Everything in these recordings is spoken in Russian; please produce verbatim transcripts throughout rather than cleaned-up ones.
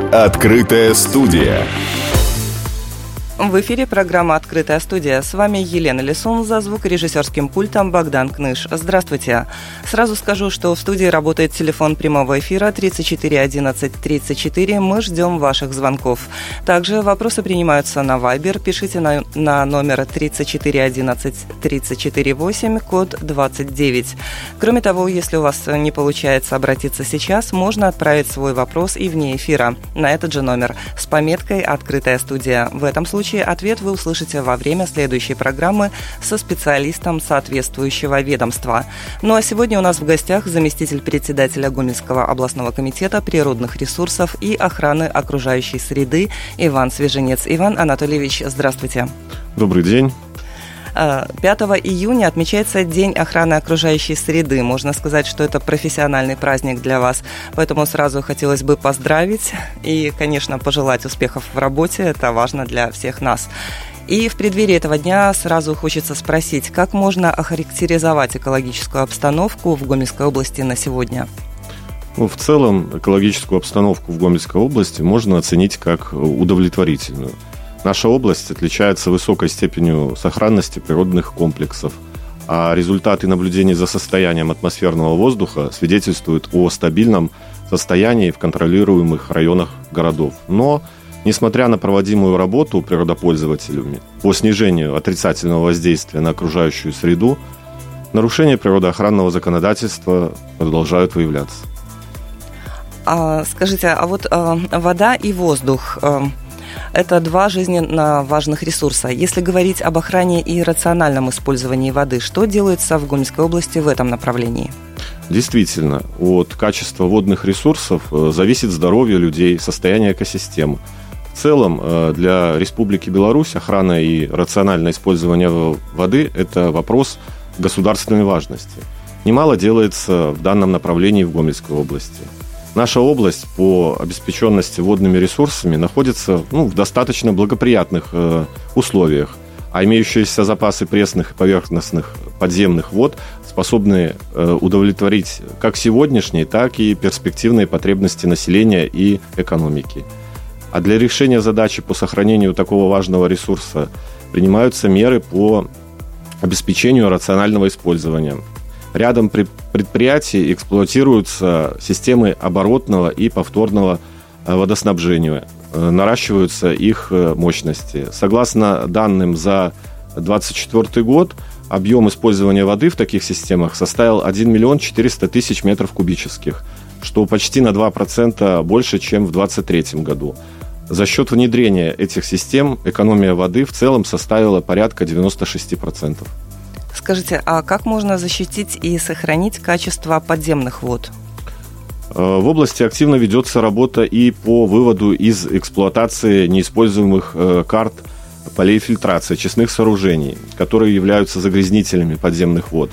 Открытая студия. В эфире программа «Открытая студия». С вами Елена Лисун, за звукорежиссерским пультом Богдан Кныш. Здравствуйте. Сразу скажу, что в студии работает телефон прямого эфира тридцать четыре одиннадцать тридцать четыре. Мы ждем ваших звонков. Также вопросы принимаются на Viber. Пишите на, на номер тридцать четыре одиннадцать тридцать четыре восемь, код двадцать девять. Кроме того, если у вас не получается обратиться сейчас, можно отправить свой вопрос и вне эфира на этот же номер с пометкой «Открытая студия». В этом случае ответ вы услышите во время следующей программы со специалистом соответствующего ведомства. Ну а сегодня у нас в гостях заместитель председателя Гомельского областного комитета природных ресурсов и охраны окружающей среды Иван Свеженец. Иван Анатольевич, здравствуйте. Добрый день. пятого июня отмечается День охраны окружающей среды. Можно сказать, что это профессиональный праздник для вас. Поэтому сразу хотелось бы поздравить и, конечно, пожелать успехов в работе. Это важно для всех нас. И в преддверии этого дня сразу хочется спросить, как можно охарактеризовать экологическую обстановку в Гомельской области на сегодня? Ну, в целом, экологическую обстановку в Гомельской области можно оценить как удовлетворительную. Наша область отличается высокой степенью сохранности природных комплексов, а результаты наблюдений за состоянием атмосферного воздуха свидетельствуют о стабильном состоянии в контролируемых районах городов. Но, несмотря на проводимую работу природопользователями по снижению отрицательного воздействия на окружающую среду, нарушения природоохранного законодательства продолжают выявляться. А, скажите, а вот а, вода и воздух а... это два жизненно важных ресурса. Если говорить об охране и рациональном использовании воды, что делается в Гомельской области в этом направлении? Действительно, от качества водных ресурсов зависит здоровье людей, состояние экосистемы. В целом, для Республики Беларусь охрана и рациональное использование воды – это вопрос государственной важности. Немало делается в данном направлении в Гомельской области. Наша область по обеспеченности водными ресурсами находится ну, в достаточно благоприятных э, условиях, а имеющиеся запасы пресных и поверхностных подземных вод способны э, удовлетворить как сегодняшние, так и перспективные потребности населения и экономики. А для решения задачи по сохранению такого важного ресурса принимаются меры по обеспечению рационального использования. Рядом предприятий эксплуатируются системы оборотного и повторного водоснабжения, наращиваются их мощности. Согласно данным за две тысячи двадцать четвёртый год, объем использования воды в таких системах составил один миллион четыреста тысяч метров кубических, что почти на два процента больше, чем в две тысячи двадцать третьем году. За счет внедрения этих систем экономия воды в целом составила порядка девяносто шесть процентов. Скажите, а как можно защитить и сохранить качество подземных вод? В области активно ведется работа и по выводу из эксплуатации неиспользуемых карт полей фильтрации очистных сооружений, которые являются загрязнителями подземных вод.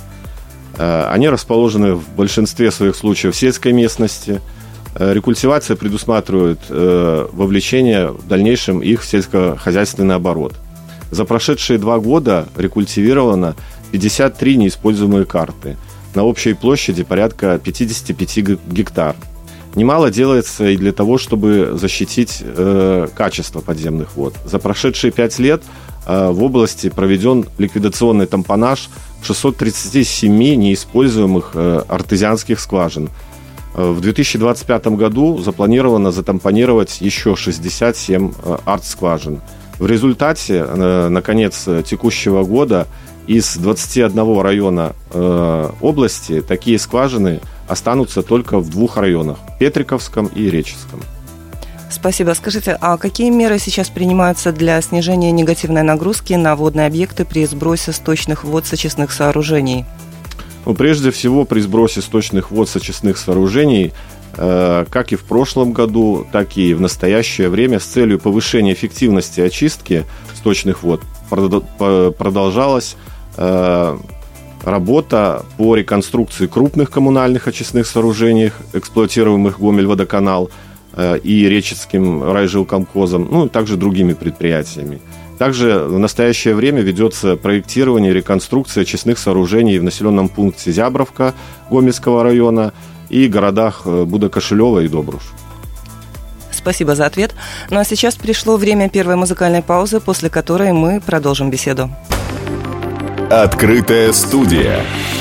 Они расположены в большинстве своих случаев в сельской местности. Рекультивация предусматривает вовлечение в дальнейшем их в сельскохозяйственный оборот. За прошедшие два года рекультивировано пятьдесят три неиспользуемые карты на общей площади порядка пятьдесят пять гектар. Немало делается и для того, чтобы защитить э, качество подземных вод. За прошедшие пять лет э, в области проведен ликвидационный тампонаж шестьсот тридцать семь неиспользуемых э, артезианских скважин. В две тысячи двадцать пятом году запланировано затампонировать еще шестьдесят семь э, арт-скважин. В результате, э, на конец текущего года, из двадцати одного района э, области такие скважины останутся только в двух районах – Петриковском и Реческом. Спасибо. Скажите, а какие меры сейчас принимаются для снижения негативной нагрузки на водные объекты при сбросе сточных вод с очистных сооружений? Ну, прежде всего, при сбросе сточных вод с очистных сооружений, э, как и в прошлом году, так и в настоящее время, с целью повышения эффективности очистки сточных вод продолжалась работа по реконструкции крупных коммунальных очистных сооружений, эксплуатируемых Гомельводоканал и Реческим райжилкомхозом, ну и также другими предприятиями. Также в настоящее время ведется проектирование и реконструкция очистных сооружений в населенном пункте Зябровка Гомельского района и городах Будо-Кошелево и Добруш. Спасибо за ответ. Ну а сейчас пришло время первой музыкальной паузы, после которой мы продолжим беседу. Открытая студия.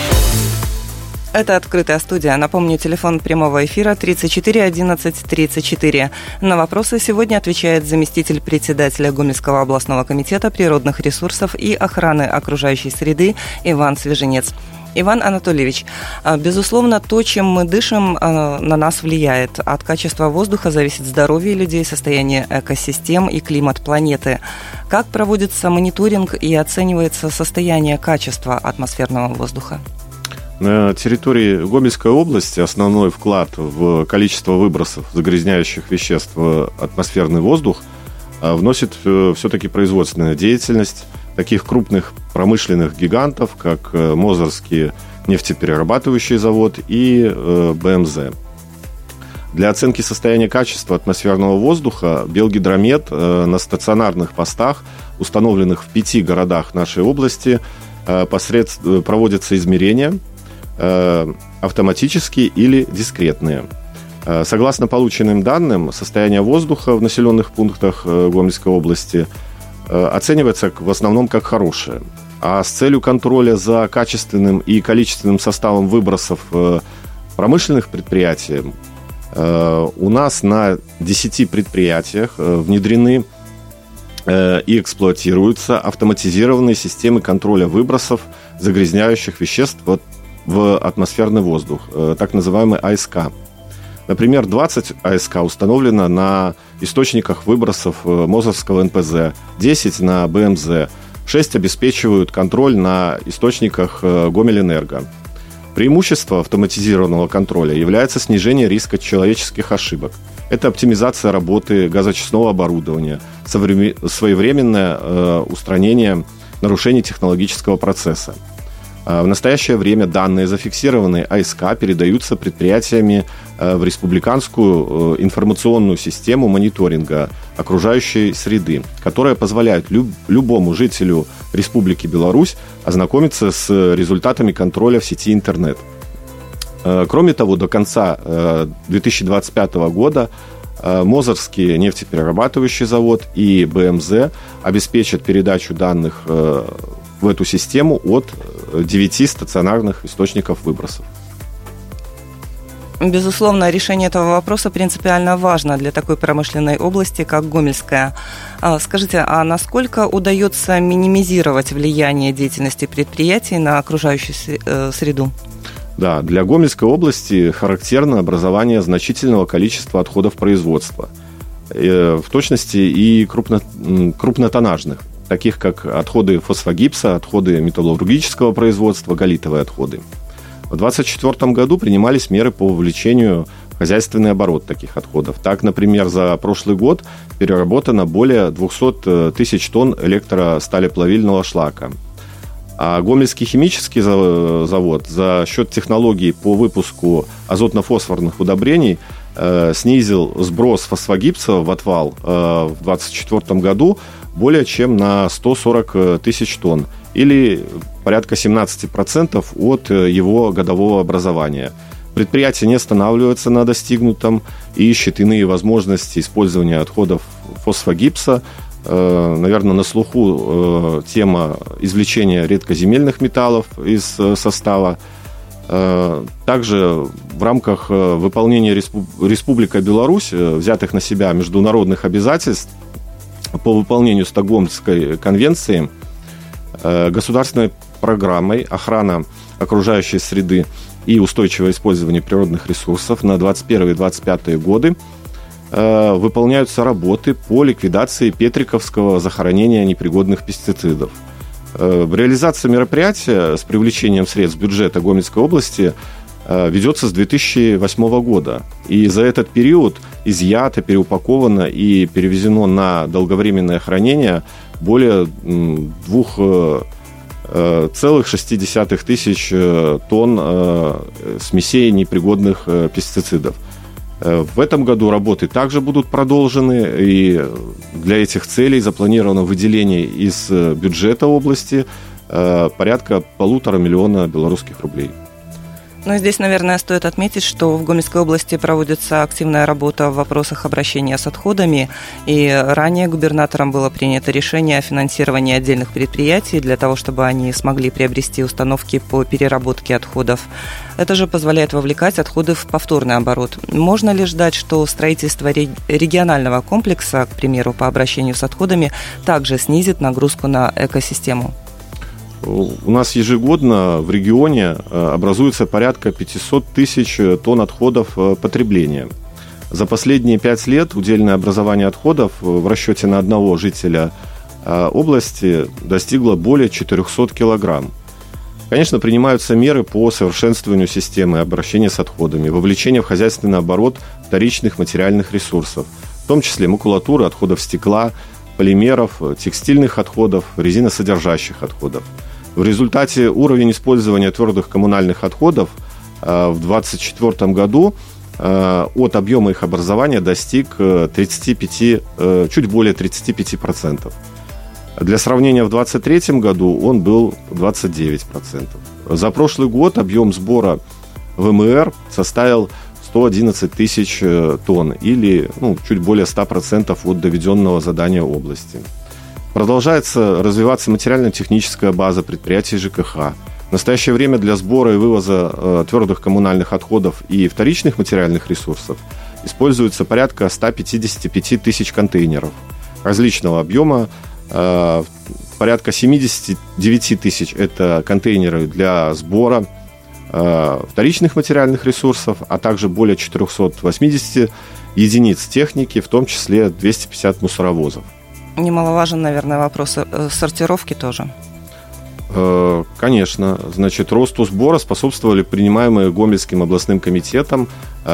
Это «Открытая студия». Напомню, телефон прямого эфира тридцать четыре одиннадцать тридцать четыре. На вопросы сегодня отвечает заместитель председателя Гомельского областного комитета природных ресурсов и охраны окружающей среды Иван Свеженец. Иван Анатольевич, безусловно, то, чем мы дышим, на нас влияет. От качества воздуха зависит здоровье людей, состояние экосистем и климат планеты. Как проводится мониторинг и оценивается состояние качества атмосферного воздуха? На территории Гомельской области основной вклад в количество выбросов загрязняющих веществ в атмосферный воздух вносит все-таки производственная деятельность таких крупных промышленных гигантов, как Мозырский нефтеперерабатывающий завод и БМЗ. Для оценки состояния качества атмосферного воздуха Белгидромет на стационарных постах, установленных в пяти городах нашей области, посредством проводятся измерения автоматические или дискретные. Согласно полученным данным, состояние воздуха в населенных пунктах Гомельской области оценивается в основном как хорошее. А с целью контроля за качественным и количественным составом выбросов промышленных предприятий у нас на десяти предприятиях внедрены и эксплуатируются автоматизированные системы контроля выбросов загрязняющих веществ в атмосферный воздух, так называемый А Эс Ка. Например, двадцать А Эс Ка установлено на источниках выбросов Мозырского Эн Пэ Зэ, десять на Бэ Эм Зэ, шесть обеспечивают контроль на источниках Гомельэнерго. Преимущество автоматизированного контроля является снижение риска человеческих ошибок. Это оптимизация работы газоочистного оборудования, своевременное устранение нарушений технологического процесса. В настоящее время данные, зафиксированные А Эс Ка, передаются предприятиями в республиканскую информационную систему мониторинга окружающей среды, которая позволяет люб- любому жителю Республики Беларусь ознакомиться с результатами контроля в сети интернет. Кроме того, до конца две тысячи двадцать пятого года Мозырский нефтеперерабатывающий завод и Бэ Эм Зэ обеспечат передачу данных в эту систему от девяти стационарных источников выбросов. Безусловно, решение этого вопроса принципиально важно для такой промышленной области, как Гомельская. Скажите, а насколько удается минимизировать влияние деятельности предприятий на окружающую среду? Да, для Гомельской области характерно образование значительного количества отходов производства, в точности и крупно, крупнотоннажных, таких как отходы фосфогипса, отходы металлургического производства, галлитовые отходы. В две тысячи двадцать четвёртом году принимались меры по вовлечению в хозяйственный оборот таких отходов. Так, например, за прошлый год переработано более двести тысяч тонн электросталеплавильного шлака. А Гомельский химический завод за счет технологий по выпуску азотно-фосфорных удобрений э, снизил сброс фосфогипса в отвал э, в две тысячи двадцать четвёртом году более чем на сто сорок тысяч тонн, или порядка семнадцать процентов от его годового образования. Предприятие не останавливается на достигнутом и ищет иные возможности использования отходов фосфогипса. Наверное, на слуху тема извлечения редкоземельных металлов из состава. Также в рамках выполнения Республикой Беларусь взятых на себя международных обязательств по выполнению Стокгольмской конвенции государственной программой «Охрана окружающей среды и устойчивое использование природных ресурсов» на двадцать первый — двадцать пятый годы выполняются работы по ликвидации петриковского захоронения непригодных пестицидов. Реализация мероприятия с привлечением средств бюджета Гомельской области ведется с две тысячи восьмого года. И за этот период изъято, переупаковано и перевезено на долговременное хранение более двух целых шести десятых тысяч тонн смесей непригодных пестицидов. В этом году работы также будут продолжены, и для этих целей запланировано выделение из бюджета области порядка полутора миллиона белорусских рублей. Ну, здесь, наверное, стоит отметить, что в Гомельской области проводится активная работа в вопросах обращения с отходами, и ранее губернатором было принято решение о финансировании отдельных предприятий для того, чтобы они смогли приобрести установки по переработке отходов. Это же позволяет вовлекать отходы в повторный оборот. Можно ли ждать, что строительство регионального комплекса, к примеру, по обращению с отходами, также снизит нагрузку на экосистему? У нас ежегодно в регионе образуется порядка пятьсот тысяч тонн отходов потребления. За последние пять лет удельное образование отходов в расчете на одного жителя области достигло более четыреста килограмм. Конечно, принимаются меры по совершенствованию системы обращения с отходами, вовлечения в хозяйственный оборот вторичных материальных ресурсов, в том числе макулатуры, отходов стекла, полимеров, текстильных отходов, резиносодержащих отходов. В результате уровень использования твердых коммунальных отходов в две тысячи двадцать четвёртом году от объема их образования достиг тридцать пять, чуть более тридцать пять процентов. Для сравнения, в две тысячи двадцать третьем году он был двадцать девять процентов. За прошлый год объем сбора ВМР составил сто одиннадцать тысяч тонн, или ну, чуть более сто процентов от доведенного задания области. Продолжается развиваться материально-техническая база предприятий ЖКХ. В настоящее время для сбора и вывоза э, твердых коммунальных отходов и вторичных материальных ресурсов используется порядка сто пятьдесят пять тысяч контейнеров различного объема. Э, порядка семьдесят девять тысяч – это контейнеры для сбора э, вторичных материальных ресурсов, а также более четыреста восемьдесят единиц техники, в том числе двести пятьдесят мусоровозов. Немаловажен, наверное, вопрос сортировки тоже. Конечно. Значит, росту сбора способствовали принимаемые Гомельским областным комитетом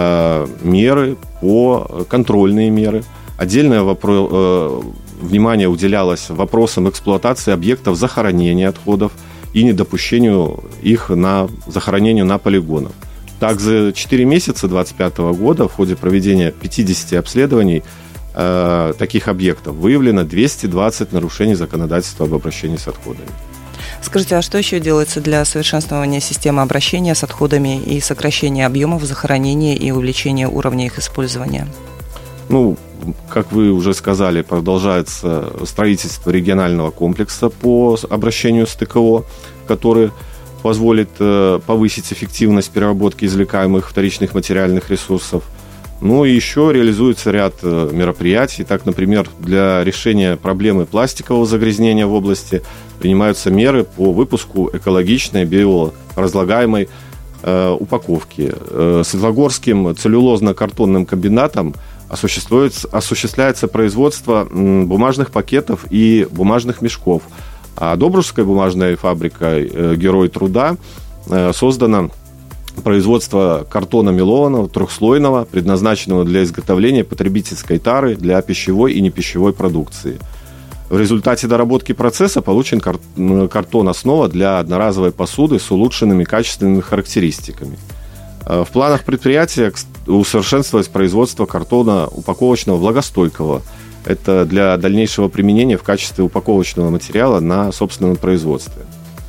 меры по контрольные меры. Отдельное вопро... внимание уделялось вопросам эксплуатации объектов захоронения отходов и недопущению их на захоронению на полигонах. Так, за четыре месяца две тысячи двадцать пятого года в ходе проведения пятидесяти обследований э, таких объектов выявлено двести двадцать нарушений законодательства об обращении с отходами. Скажите, а что еще делается для совершенствования системы обращения с отходами и сокращения объемов захоронения и увеличения уровня их использования? Ну, как вы уже сказали, продолжается строительство регионального комплекса по обращению с ТКО, который позволит повысить эффективность переработки извлекаемых вторичных материальных ресурсов. Ну и еще реализуется ряд мероприятий. Так, например, для решения проблемы пластикового загрязнения в области принимаются меры по выпуску экологичной биоразлагаемой э, упаковки. Э, Светлогорским целлюлозно-картонным комбинатом осуществляется, осуществляется производство м, бумажных пакетов и бумажных мешков. А Добружской бумажной фабрикой э, «Герой труда» э, создано производство картона мелованного, трехслойного, предназначенного для изготовления потребительской тары для пищевой и непищевой продукции. В результате доработки процесса получен кар- картон-основа для одноразовой посуды с улучшенными качественными характеристиками. В планах предприятия усовершенствовать производство картона упаковочного влагостойкого. Это для дальнейшего применения в качестве упаковочного материала на собственном производстве.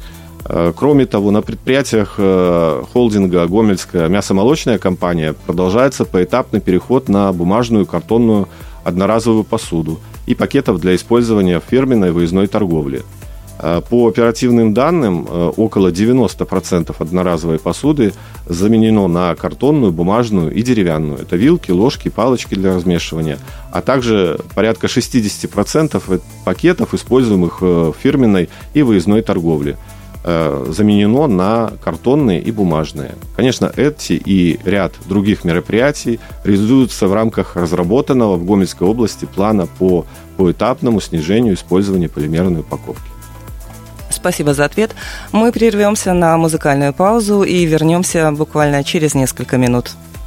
Кроме того, на предприятиях холдинга «Гомельская мясомолочная компания» продолжается поэтапный переход на бумажную картонную одноразовую посуду и пакетов для использования в фирменной выездной торговле. По оперативным данным, около девяносто процентов одноразовой посуды заменено на картонную, бумажную и деревянную. Это вилки, ложки, палочки для размешивания, а также порядка шестьдесят процентов пакетов, используемых в фирменной и выездной торговле, заменено на картонные и бумажные. Конечно, эти и ряд других мероприятий реализуются в рамках разработанного в Гомельской области плана по поэтапному снижению использования полимерной упаковки. Спасибо за ответ. Мы прервемся на музыкальную паузу и вернемся буквально через несколько минут.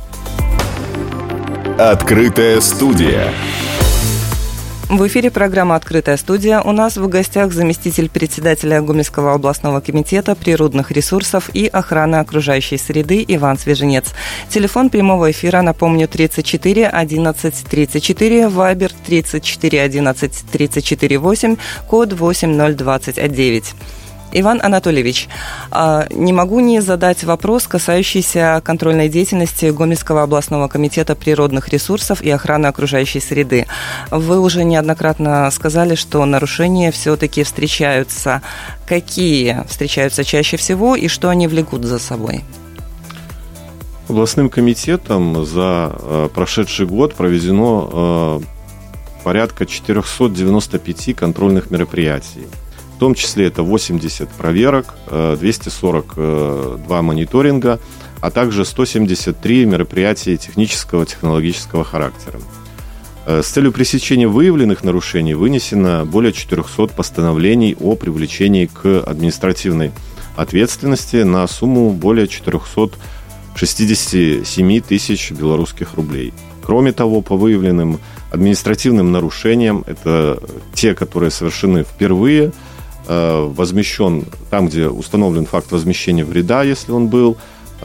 Открытая студия. В эфире программа «Открытая студия». У нас в гостях заместитель председателя Гомельского областного комитета природных ресурсов и охраны окружающей среды Иван Свеженец. Телефон прямого эфира, напомню, тридцать четыре одиннадцать тридцать четыре, Вайбер тридцать четыре одиннадцать тридцать четыре восемь, код восемь ноль двадцать девять. Иван Анатольевич, не могу не задать вопрос, касающийся контрольной деятельности Гомельского областного комитета природных ресурсов и охраны окружающей среды. Вы уже неоднократно сказали, что нарушения все-таки встречаются. Какие встречаются чаще всего и что они влекут за собой? Областным комитетом за прошедший год проведено порядка четыреста девяносто пять контрольных мероприятий. В том числе это восемьдесят проверок, двести сорок два мониторинга, а также сто семьдесят три мероприятия технического, технологического характера. С целью пресечения выявленных нарушений вынесено более четыреста постановлений о привлечении к административной ответственности на сумму более четыреста шестьдесят семь тысяч белорусских рублей. Кроме того, по выявленным административным нарушениям, это те, которые совершены впервые, возмещен там, где установлен факт возмещения вреда, если он был,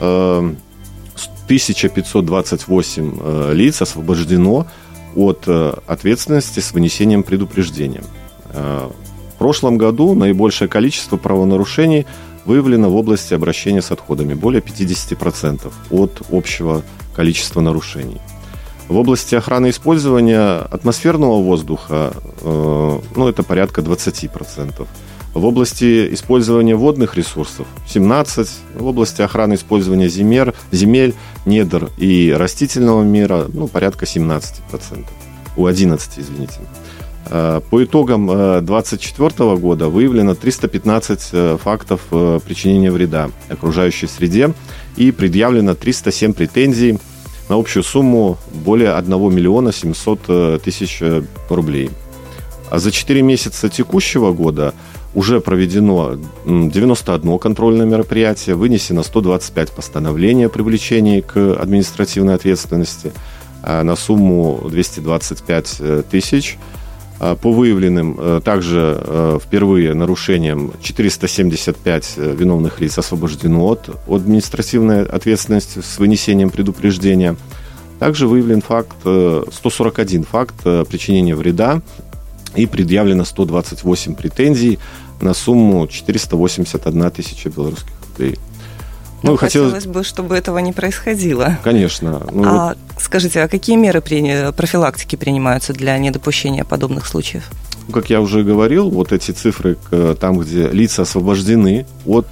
тысяча пятьсот двадцать восемь лиц освобождено от ответственности с вынесением предупреждения. В прошлом году наибольшее количество правонарушений выявлено в области обращения с отходами, более пятьдесят процентов от общего количества нарушений. В области охраны использования атмосферного воздуха, ну, это порядка двадцать процентов. В области использования водных ресурсов семнадцать процентов. В области охраны использования земель, земель, недр и растительного мира, ну, порядка семнадцать процентов. У одиннадцать, извините. По итогам две тысячи двадцать четвёртого года выявлено триста пятнадцать фактов причинения вреда окружающей среде и предъявлено триста семь претензий на общую сумму более одного миллиона семьсот тысяч рублей. А за четыре месяца текущего года уже проведено девяносто одно контрольное мероприятие, вынесено сто двадцать пять постановлений о привлечении к административной ответственности на сумму двести двадцать пять тысяч. По выявленным также впервые нарушениям четыреста семьдесят пять виновных лиц освобождено от административной ответственности с вынесением предупреждения. Также выявлен факт, сто сорок один факт причинения вреда и предъявлено сто двадцать восемь претензий на сумму четыреста восемьдесят одна тысяча белорусских рублей. Ну, хотелось... хотелось бы, чтобы этого не происходило. Конечно. Ну, а, вот... Скажите, а какие меры при... профилактики принимаются для недопущения подобных случаев? Как я уже говорил, вот эти цифры, там, где лица освобождены от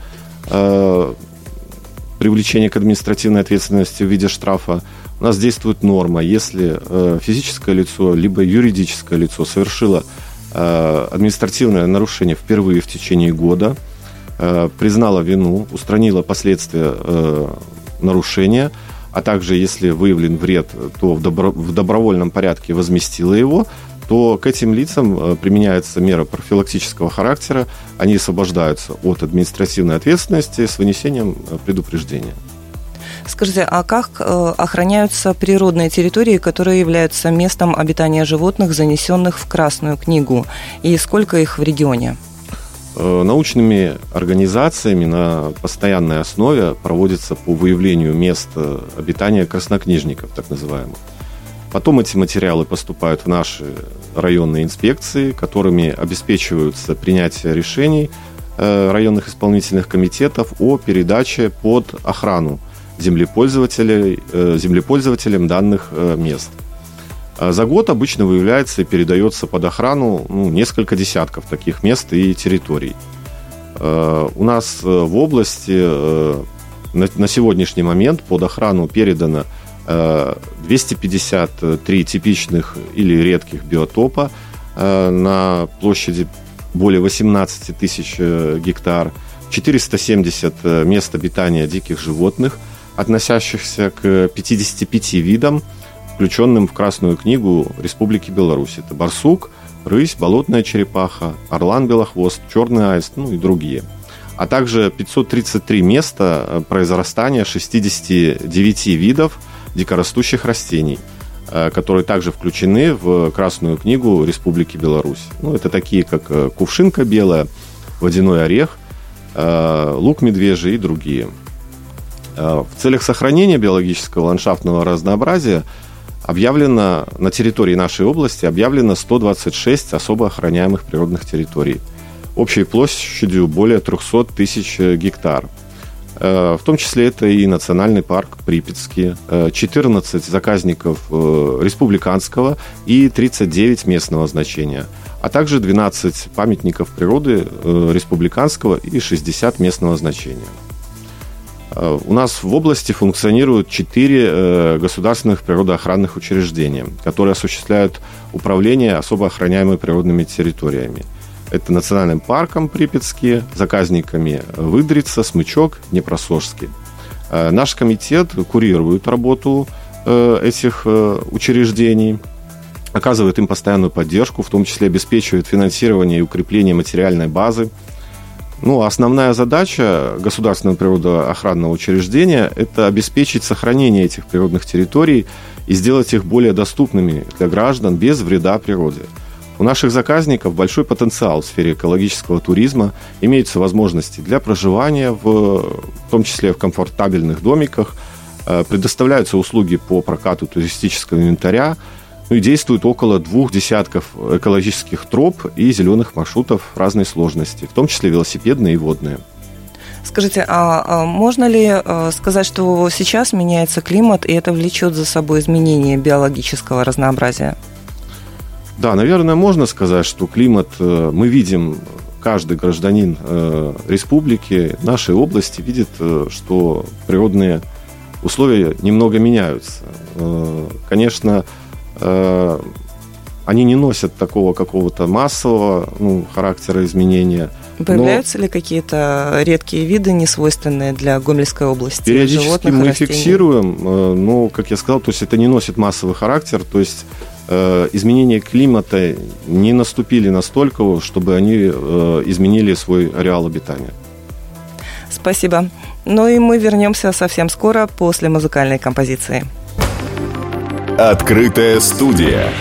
э, привлечения к административной ответственности в виде штрафа, у нас действует норма. Если э, физическое лицо, либо юридическое лицо совершило э, административное нарушение впервые в течение года, признала вину, устранила последствия э, нарушения, а также, если выявлен вред, то в, добро, в добровольном порядке возместила его, то к этим лицам применяется мера профилактического характера, они освобождаются от административной ответственности с вынесением предупреждения. Скажите, а как охраняются природные территории, которые являются местом обитания животных, занесенных в Красную книгу, и сколько их в регионе? Научными организациями на постоянной основе проводится по выявлению мест обитания краснокнижников, так называемых. Потом эти материалы поступают в наши районные инспекции, которыми обеспечиваются принятие решений районных исполнительных комитетов о передаче под охрану землепользователей, землепользователям данных мест. За год обычно выявляется и передается под охрану ну, несколько десятков таких мест и территорий. У нас в области на сегодняшний момент под охрану передано двести пятьдесят три типичных или редких биотопа на площади более восемнадцать тысяч гектар, четыреста семьдесят мест обитания диких животных, относящихся к пятидесяти пяти видам, включенным в Красную книгу Республики Беларусь. Это барсук, рысь, болотная черепаха, орлан-белохвост, черный аист, ну и другие. А также пятьсот тридцать три места произрастания шестидесяти девяти видов дикорастущих растений, которые также включены в Красную книгу Республики Беларусь. Ну, это такие, как кувшинка белая, водяной орех, лук медвежий и другие. В целях сохранения биологического ландшафтного разнообразия объявлено на территории нашей области объявлено сто двадцать шесть особо охраняемых природных территорий. общей площадью более триста тысяч гектар. В том числе это и национальный парк Припятский, четырнадцать заказников республиканского и тридцать девять местного значения, а также двенадцать памятников природы республиканского и шестьдесят местного значения. У нас в области функционируют четыре государственных природоохранных учреждения, которые осуществляют управление особо охраняемыми природными территориями. Это национальным парком Припятский, заказниками Выдрица, Смычок, Днепросожский. Наш комитет курирует работу этих учреждений, оказывает им постоянную поддержку, в том числе обеспечивает финансирование и укрепление материальной базы. Ну, основная задача государственного природоохранного учреждения – это обеспечить сохранение этих природных территорий и сделать их более доступными для граждан без вреда природе. У наших заказников большой потенциал в сфере экологического туризма, имеются возможности для проживания, в, в том числе в комфортабельных домиках, предоставляются услуги по прокату туристического инвентаря, ну и действует около двух десятков экологических троп и зеленых маршрутов разной сложности, в том числе велосипедные и водные. Скажите, а можно ли сказать, что сейчас меняется климат, и это влечет за собой изменение биологического разнообразия? Да, наверное, можно сказать, что климат мы видим, каждый гражданин республики, нашей области видит, что природные условия немного меняются. Конечно, они не носят такого какого-то массового, ну, характера изменения. Появляются но... ли какие-то редкие виды, несвойственные для Гомельской области? Периодически мы фиксируем, но, как я сказал, то есть это не носит массовый характер, то есть изменения климата не наступили настолько, чтобы они изменили свой ареал обитания. Спасибо. Ну и мы вернемся совсем скоро после музыкальной композиции. Открытая студия.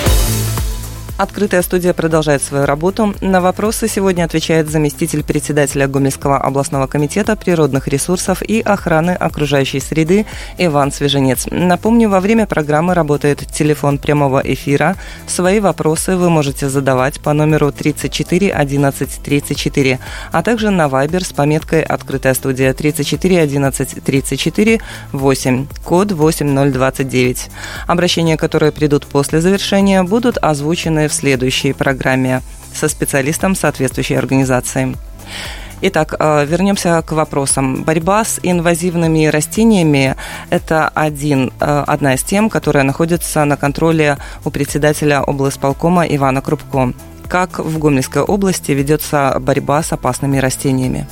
Открытая студия продолжает свою работу. На вопросы сегодня отвечает заместитель председателя Гомельского областного комитета природных ресурсов и охраны окружающей среды Иван Свеженец. Напомню, во время программы работает телефон прямого эфира. Свои вопросы вы можете задавать по номеру тридцать четыре одиннадцать тридцать четыре, а также на Viber с пометкой «Открытая студия» тридцать четыре одиннадцать тридцать четыре восемь, код восемь ноль двадцать девять. Обращения, которые придут после завершения, будут озвучены в следующей программе со специалистом соответствующей организации. Итак, вернемся к вопросам. Борьба с инвазивными растениями – это один, одна из тем, которая находится на контроле у председателя облисполкома Ивана Крупко. Как в Гомельской области ведется борьба с опасными растениями?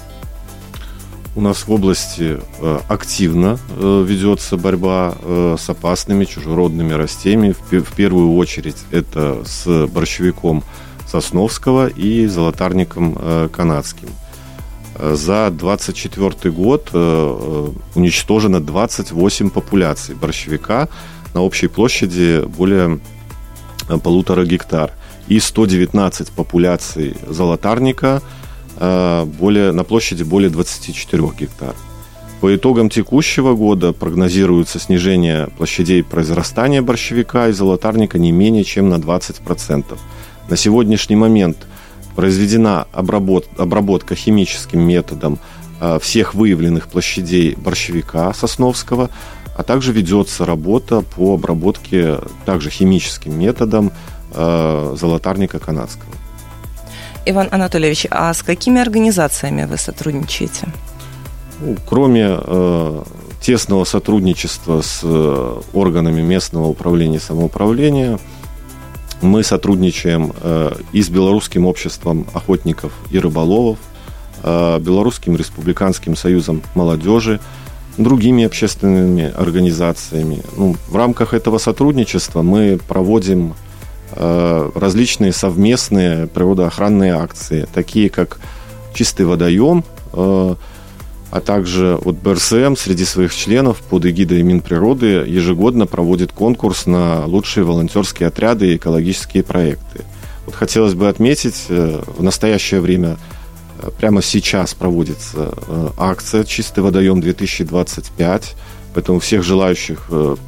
У нас в области активно ведется борьба с опасными чужеродными растениями. В первую очередь это с борщевиком Сосновского и золотарником канадским. За двадцать четвёртый год уничтожено двадцать восемь популяций борщевика на общей площади более полутора гектар и сто девятнадцать популяций золотарника более, на площади более двадцать четыре гектар. По итогам текущего года прогнозируется снижение площадей произрастания борщевика и золотарника не менее чем на двадцать процентов. На сегодняшний момент произведена обработ, обработка химическим методом всех выявленных площадей борщевика Сосновского, а также ведется работа по обработке также химическим методом золотарника канадского. Иван Анатольевич, а с какими организациями вы сотрудничаете? Ну, кроме э, тесного сотрудничества с э, органами местного управления и самоуправления, мы сотрудничаем э, и с Белорусским обществом охотников и рыболовов, э, Белорусским республиканским союзом молодежи, другими общественными организациями. Ну, в рамках этого сотрудничества мы проводим различные совместные природоохранные акции, такие как «Чистый водоем», а также вот бэ эр эс эм среди своих членов под эгидой Минприроды ежегодно проводит конкурс на лучшие волонтерские отряды и экологические проекты. Вот хотелось бы отметить, в настоящее время прямо сейчас проводится акция «Чистый водоем две тысячи двадцать пять», поэтому всех желающих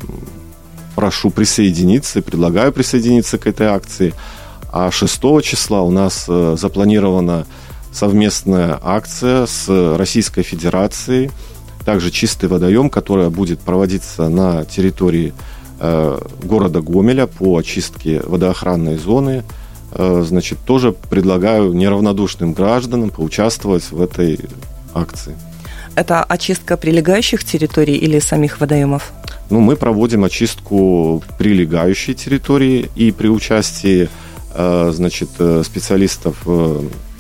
прошу присоединиться и предлагаю присоединиться к этой акции. А шестого числа у нас запланирована совместная акция с Российской Федерацией, также «Чистый водоем», которая будет проводиться на территории э, города Гомеля по очистке водоохранной зоны. Э, значит, тоже предлагаю неравнодушным гражданам поучаствовать в этой акции. Это очистка прилегающих территорий или самих водоемов? Ну, мы проводим очистку прилегающей территории, и при участии э, значит, специалистов э,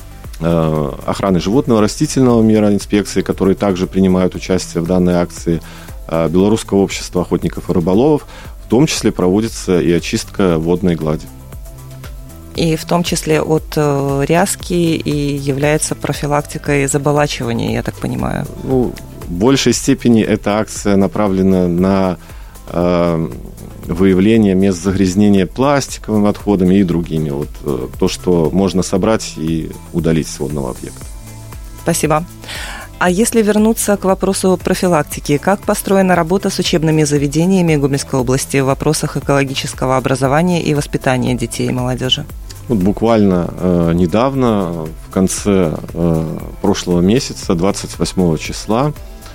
охраны животного, растительного мира, инспекции, которые также принимают участие в данной акции, Белорусского общества охотников и рыболовов, в том числе проводится и очистка водной глади. И в том числе от ряски и является профилактикой заболачивания, я так понимаю. Ну, в большей степени эта акция направлена на э, выявление мест загрязнения пластиковыми отходами и другими. Вот э, то, что можно собрать и удалить с водного объекта. Спасибо. А если вернуться к вопросу профилактики, как построена работа с учебными заведениями Гомельской области в вопросах экологического образования и воспитания детей и молодежи? Вот буквально э, недавно, в конце э, прошлого месяца, двадцать восьмого числа,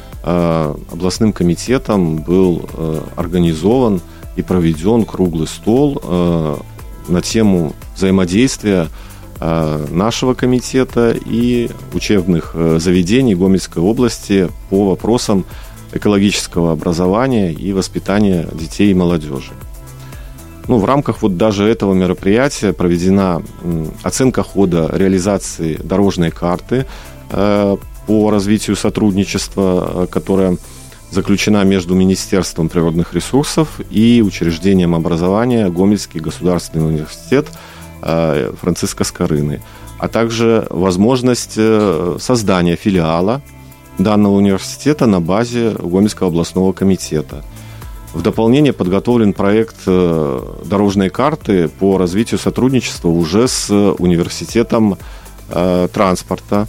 э, областным комитетом был э, организован и проведен круглый стол э, на тему взаимодействия э, нашего комитета и учебных э, заведений Гомельской области по вопросам экологического образования и воспитания детей и молодежи. Ну, в рамках вот даже этого мероприятия проведена оценка хода реализации дорожной карты э, по развитию сотрудничества, которая заключена между Министерством природных ресурсов и учреждением образования Гомельский государственный университет э, Франциска Скорыны, а также возможность э, создания филиала данного университета на базе Гомельского областного комитета. В дополнение подготовлен проект дорожной карты по развитию сотрудничества уже с университетом э, транспорта.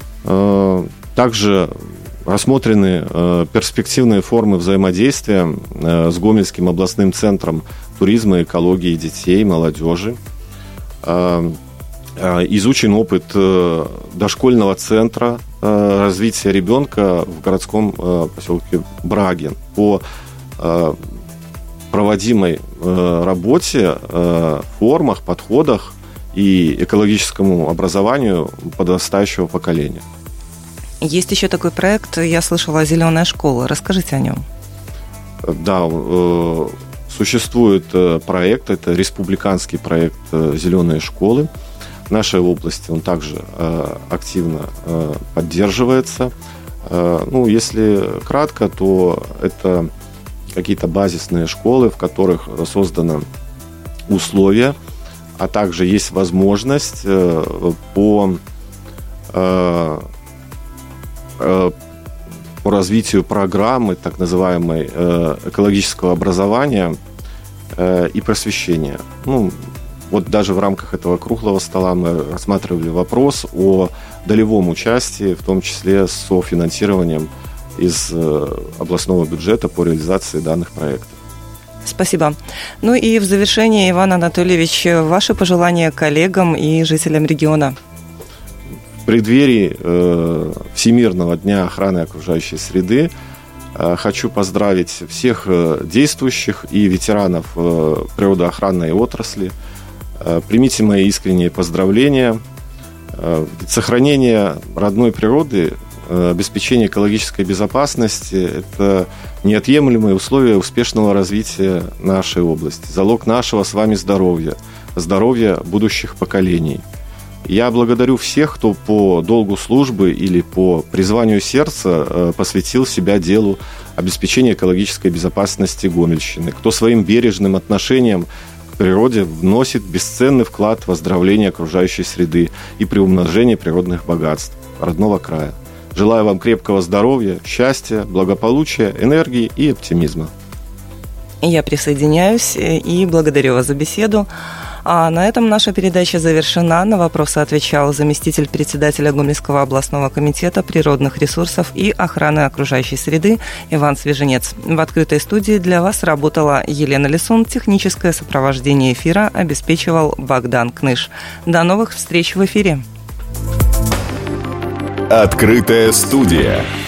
Э, также рассмотрены э, перспективные формы взаимодействия э, с Гомельским областным центром туризма, экологии детей, молодежи. Э, э, изучен опыт э, дошкольного центра э, развития ребенка в городском э, поселке Брагин по проводимой работе, формах, подходах и экологическому образованию подрастающего поколения. Есть еще такой проект, я слышала, «Зеленая школа». Расскажите о нем. Да, существует проект, это республиканский проект «Зеленые школы». В нашей области он также активно поддерживается. Ну, если кратко, то это какие-то базисные школы, в которых созданы условия, а также есть возможность по, по развитию программы так называемой экологического образования и просвещения. Ну, вот даже в рамках этого круглого стола мы рассматривали вопрос о долевом участии, в том числе с софинансированием из областного бюджета по реализации данных проектов. Спасибо. Ну и в завершение, Иван Анатольевич, ваши пожелания коллегам и жителям региона. В преддверии э, Всемирного дня охраны окружающей среды э, хочу поздравить всех э, действующих и ветеранов э, природоохранной отрасли. Э, примите мои искренние поздравления. Э, сохранение родной природы, обеспечение экологической безопасности – это неотъемлемые условия успешного развития нашей области, залог нашего с вами здоровья, здоровья будущих поколений. Я благодарю всех, кто по долгу службы или по призванию сердца посвятил себя делу обеспечения экологической безопасности Гомельщины, кто своим бережным отношением к природе вносит бесценный вклад в оздоровление окружающей среды и приумножение природных богатств родного края. Желаю вам крепкого здоровья, счастья, благополучия, энергии и оптимизма. Я присоединяюсь и благодарю вас за беседу. А на этом наша передача завершена. На вопросы отвечал заместитель председателя Гомельского областного комитета природных ресурсов и охраны окружающей среды Иван Свеженец. В открытой студии для вас работала Елена Лисун. Техническое сопровождение эфира обеспечивал Богдан Кныш. До новых встреч в эфире. Открытая студия.